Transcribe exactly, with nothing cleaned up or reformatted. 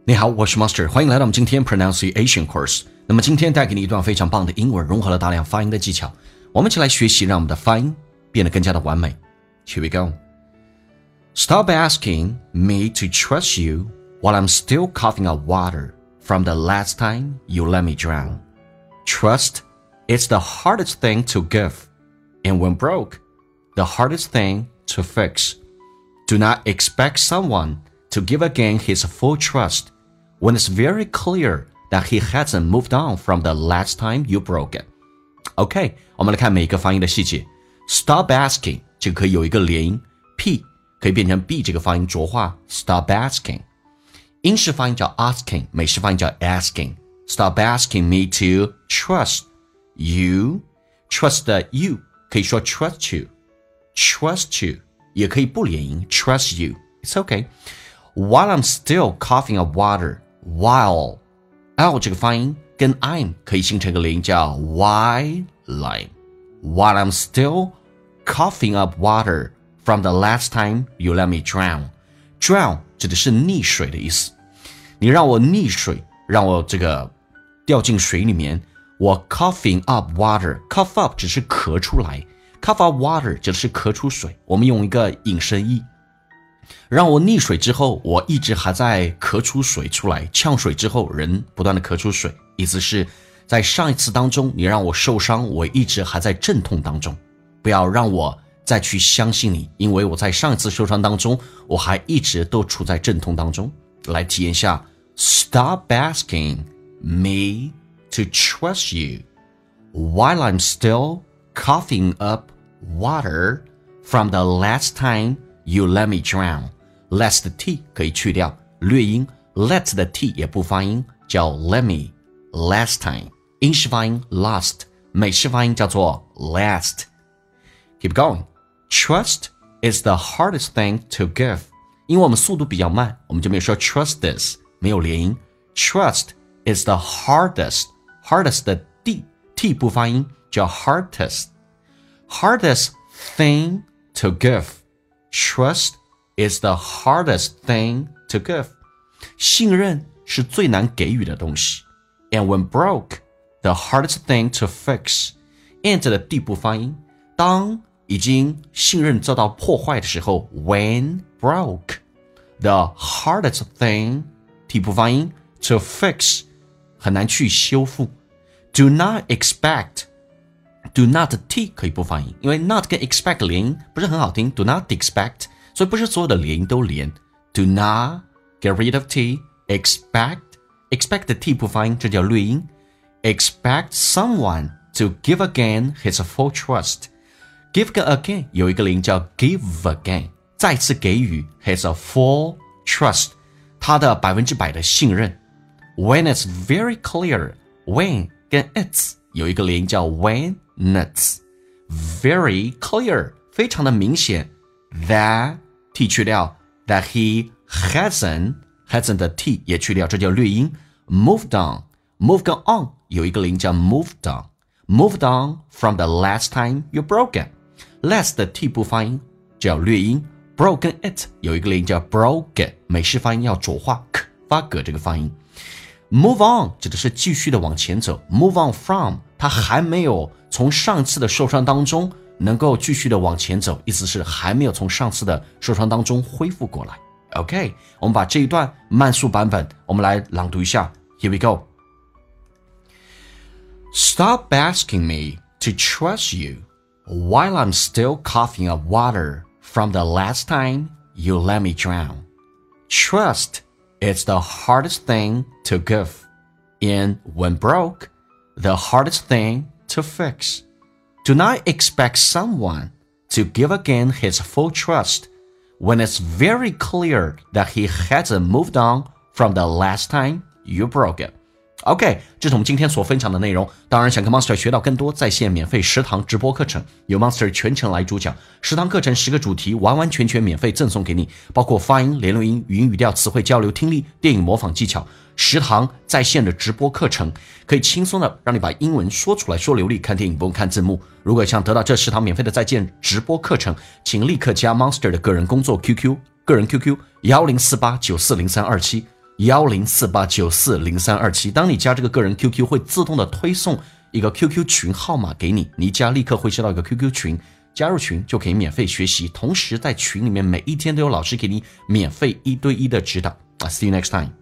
你好，我是 Master， 欢迎来到我们今天 Pronunciation Course。那么今天带给你一段非常棒的英文，融合了大量发音的技巧，我们一起来学习，让我们的发音变得更加的完美。Here we go. Stop asking me to trust you while I'm still coughing up water from the last time you let me drown. Trust is the hardest thing to give, and when broke, the hardest thing to fix. Do not expect someone to give again his full trust when it's very clear that he hasn't moved on from the last time you broke it. OK, 我们来看每一个发音的细节。Stop asking 这个可以有一个连音 P 可以变成 B 这个发音浊化 Stop asking 英式发音叫 asking 美式发音叫 asking Stop asking me to trust you Trust 的 you 可以说 trust you Trust you 也可以不连音 Trust you It's okay While I'm still coughing up water While L 这个发音跟 I'm 可以形成一个连音叫 while While I'm still coughing up water from the last time you let me drown. Drown 指的是溺水的意思。你让我溺水，让我这个掉进水里面。我 coughing up water. Cough up 只是咳出来。Cough up water 指的是咳出水。我们用一个引申义。让我溺水之后，我一直还在咳出水出来。呛水之后，人不断的咳出水。意思是在上一次当中，你让我受伤，我一直还在阵痛当中。不要让我再去相信你，因为我在上一次受伤当中，我还一直都处在阵痛当中。来体验一下 Stop asking me to trust you while I'm still coughing up water from the last time you let me drown. Let 的 t 可以去掉，略音 let 的 t 也不发音，叫 let me last time. 英式发音 last， 美式发音叫做 last。Keep going. Trust is the hardest thing to give. 因为我们速度比较慢，我们就没有说 trust this， 没有连音。Trust is the hardest. Hardest 的 d t 不发音，叫 hardest. Hardest thing to give. Trust is the hardest thing to give. 信任是最难给予的东西。And when broke, the hardest thing to fix. And 的 d 不发音，当已经信任遭到破坏的时候 when broke the hardest thing t 不发音 to fix 很难去修复 do not expect do not t 可以不发音因为 not 跟 expect 连音不是很好听 do not expect 所以不是所有的连音都连 do not get rid of t expect expect 的 t 不发音这叫略音 expect someone to give again his full trust Give again 有一个连叫 give again 再次给予 has a full trust 他的百分之百的信任 When it's very clear when 跟 it's 有一个连叫 when it's very clear 非常的明显 that t 去掉 that he hasn't hasn't 的 t 也去掉这叫略音 moved on moved on 有一个连叫 moved on moved on from the last time you broke it last 的 t 不发音叫略音 broken it 有一个连叫 broke 美式发音要浊化 k 发葛这个发音 move on 指的是继续的往前走 move on from 他还没有从上次的受伤当中能够继续的往前走意思是还没有从上次的受伤当中恢复过来 OK 我们把这一段慢速版本我们来朗读一下 Here we go Stop asking me to trust you While I'm still coughing up water from the last time you let me drown. Trust is the hardest thing to give, and when broke, the hardest thing to fix. Do not expect someone to give again his full trust when it's very clear that he hasn't moved on from the last time you broke it. OK 这是我们今天所分享的内容当然想跟 Monster 学到更多在线免费十堂直播课程由 Monster 全程来主讲十堂课程十个主题完完全全免费赠送给你包括发音联络音语音语调词汇交流听力电影模仿技巧十堂在线的直播课程可以轻松的让你把英文说出来说流利看电影不用看字幕如果想得到这十堂免费的在线直播课程请立刻加 Monster 的个人工作 Q Q 个人 Q Q 一零四八九四零三二七一零四八九四零三二七。当你加这个个人 Q Q 会自动的推送一个 Q Q 群号码给你，你一加立刻会接到一个 Q Q 群，加入群就可以免费学习，同时在群里面每一天都有老师给你免费一对一的指导。See you next time.